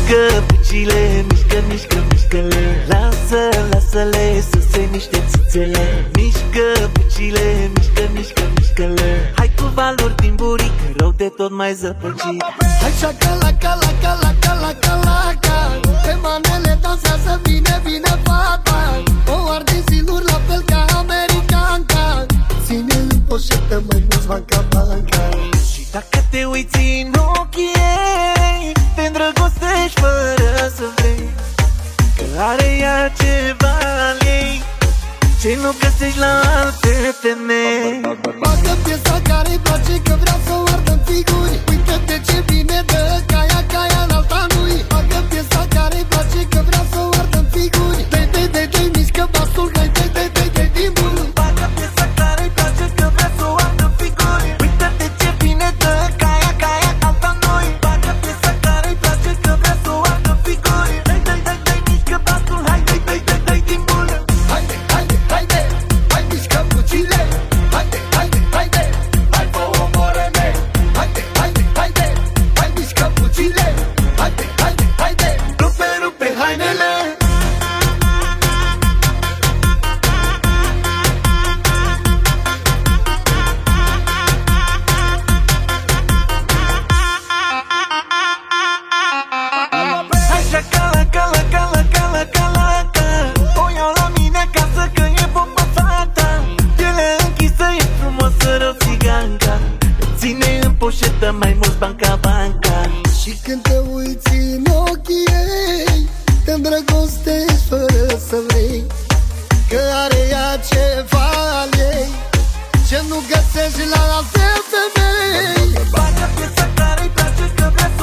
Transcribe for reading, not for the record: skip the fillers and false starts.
Mișcă bucile, mișcă, mișcă, mișcă-le. Lasă, lasă-le să se miște țâțele. Mișcă bucile, mișcă, mișcă, mișcă-le. Hai cu valuri din buric, rău de tot mai zăpăcit. Hai șacalaca, laca, laca, laca, laca. Pe manele dansează bine, bine fata. O arde ziluri la fel ca americanca. Ține în poșetă mai mulți banca, banca. Și dacă te uiți în ochii ei, te îndrăgostești fără să vrei. Că are ea ceva în ei ce nu găsești la alte femei. Bagă piesa care-i place că vrea să o ardă în figuri. Uită-te ce bine dă caia, caia în alta lui. Bagă piesa care-i place că vrea să o ardă în figuri. Dai, dai, dai, dai, mișcă basul, dai, dai, dai, dai, dai, din bun. Bagă piesa care-i place că vrea să o ardă în figuri. Uită-te ce bine dă caia, caia în alta lui. Bagă piesa care-i place că vrea să o ardă în figuri. Dai, dai, dai, dai, mișcă basul, hai, dai, dai, dai, dai, din bun. Haide, haide, haide, hai mișcă bucile. Haide, haide, haide, hai fă omoră-ne. Haide, haide, haide, hai mișcă bucile. Haide, haide, haide, rupe, rupe hainele. Hai șacalaca, laca, laca, laca, laca. O iau la mine acasă că e bombă fata. Piele închisă, e frumoasă rău țiganca. Ține în poșetă mai mulți banca, banca. Și când te uiți în ochii ei, te îndrăgostești fără să vrei. Că are ea ceva al ei ce nu găsești la alte femei. Bagă piesa care-i place că vrea